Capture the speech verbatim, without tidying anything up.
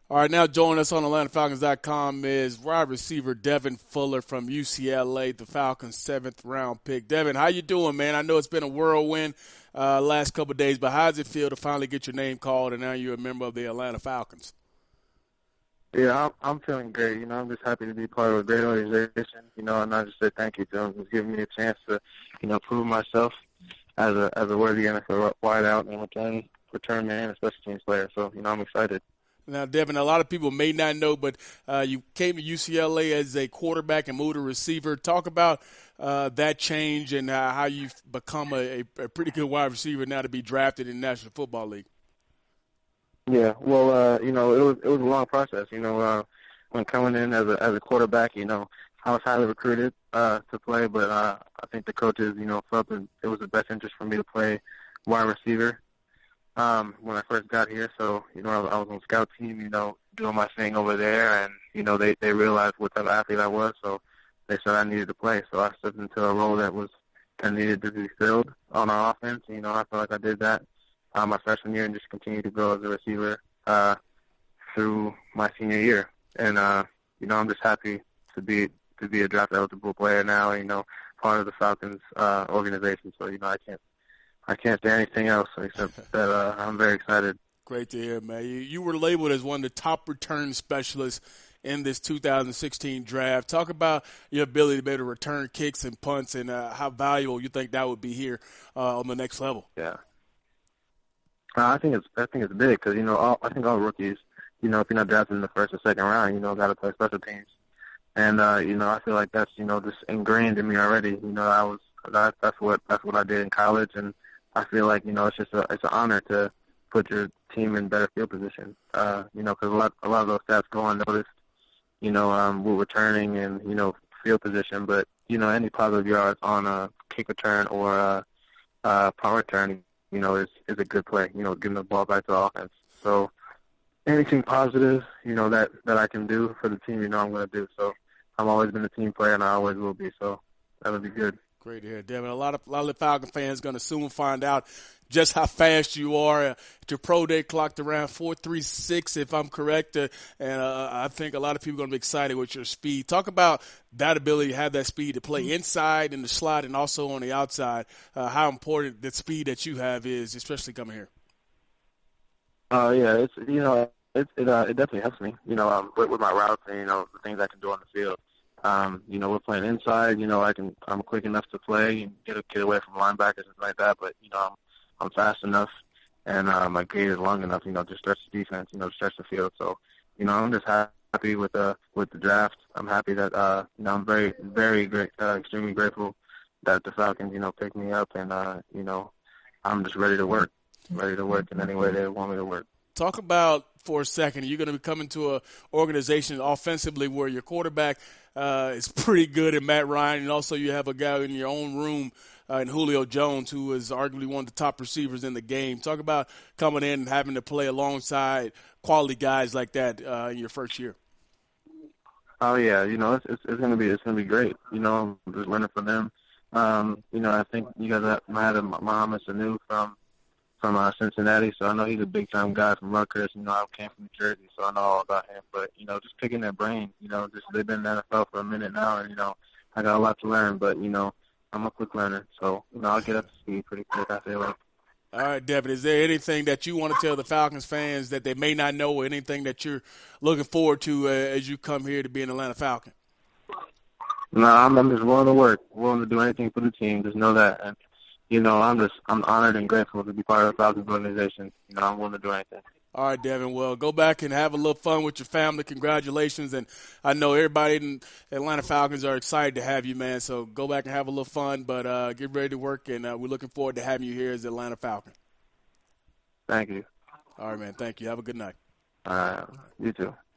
All right, now joining us on Atlanta Falcons dot com is wide receiver Devin Fuller from U C L A, the Falcons' seventh round pick. Devin, how you doing, man? I know it's been a whirlwind uh, last couple of days, but how does it feel to finally get your name called and now you're a member of the Atlanta Falcons? Yeah, I'm, I'm feeling great. You know, I'm just happy to be part of a great organization. You know, and I just say thank you to them for giving me a chance to, you know, prove myself as a as a worthy N F L wideout and return return man, and special teams player. So, you know, I'm excited. Now, Devin, a lot of people may not know, but uh, you came to U C L A as a quarterback and moved to receiver. Talk about uh, that change and uh, how you've become a, a pretty good wide receiver now to be drafted in the National Football League. Yeah, well, uh, you know, it was it was a long process. You know, uh, when coming in as a as a quarterback, you know, I was highly recruited uh, to play, but uh, I think the coaches, you know, felt that it was the best interest for me to play wide receiver um, when I first got here. So, you know, I, I was on the scout team, you know, doing my thing over there, and you know, they they realized what type of athlete I was, so they said I needed to play. So I stepped into a role that was that needed to be filled on our offense. You know, I feel like I did that Uh, my freshman year and just continue to grow as a receiver uh, through my senior year. And, uh, you know, I'm just happy to be to be a draft-eligible player now and, you know, part of the Falcons uh, organization. So, you know, I can't I can't say anything else except that uh, I'm very excited. Great to hear, man. You, you were labeled as one of the top return specialists in this two thousand sixteen draft. Talk about your ability to be able to return kicks and punts and uh, how valuable you think that would be here uh, on the next level. Yeah. Uh, I think it's I think it's big because, you know, all, I think all rookies, you know, if you're not drafted in the first or second round, you know, got to play special teams. And, uh, you know, I feel like that's, you know, just ingrained in me already. You know, I was that, that's what that's what I did in college, and I feel like, you know, it's just a, it's an honor to put your team in better field position. Uh, you know, because a lot a lot of those stats go unnoticed, you know, um, with returning and, you know, field position. But, you know, any positive yards on a kick return or a, a punt return, you know, is is a good play, you know, giving the ball back to the offense. So anything positive, you know, that, that I can do for the team, you know, I'm going to do. So I've always been a team player, and I always will be. So that would be good. Great to hear, Devin. A lot of a lot of the Falcon fans going to soon find out just how fast you are. Uh, your pro day clocked around four three six, if I'm correct, uh, and uh, I think a lot of people are going to be excited with your speed. Talk about that ability to have that speed to play inside in the slot and also on the outside. Uh, how important that speed that you have is, especially coming here. Uh, yeah, it's you know, it it uh, it definitely helps me, you know, um, with, with my routes and, you know, the things I can do on the field. Um, you know, we're playing inside. You know, I can I'm quick enough to play and get get away from linebackers and things like that. But, you know, I'm I'm fast enough, and uh, my gait is long enough, you know, to stretch the defense, you know, to stretch the field. So, you know, I'm just happy with the with the draft. I'm happy that uh, you know, I'm very very great, uh, extremely grateful that the Falcons, you know, picked me up, and uh, you know, I'm just ready to work, ready to work in any way they want me to work. Talk about for a second. You're going to be coming to an organization offensively where your quarterback uh, is pretty good at Matt Ryan, and also you have a guy in your own room uh, in Julio Jones, who is arguably one of the top receivers in the game. Talk about coming in and having to play alongside quality guys like that uh, in your first year. Oh yeah, you know, it's it's, it's gonna be it's gonna be great. You know, I'm just learning from them. Um, you know, I think you guys have had Mohamed Sanu from. from uh, Cincinnati, so I know he's a big-time guy from Rutgers. You know, I came from New Jersey, so I know all about him. But, you know, just picking their brain, you know, just they've been in the N F L for a minute now, and, you know, I got a lot to learn. But, you know, I'm a quick learner, so, you know, I'll get up to speed pretty quick, I feel like. All right, Devin, is there anything that you want to tell the Falcons fans that they may not know, or anything that you're looking forward to uh, as you come here to be an Atlanta Falcon? No, I'm, I'm just willing to work, willing to do anything for the team. Just know that. And, you know, I'm just I'm honored and grateful to be part of the Falcons organization. You know, I'm willing to do anything. All right, Devin. Well, go back and have a little fun with your family. Congratulations. And I know everybody in Atlanta Falcons are excited to have you, man. So go back and have a little fun, but uh, get ready to work. And uh, we're looking forward to having you here as the Atlanta Falcon. Thank you. All right, man. Thank you. Have a good night. All right. You too.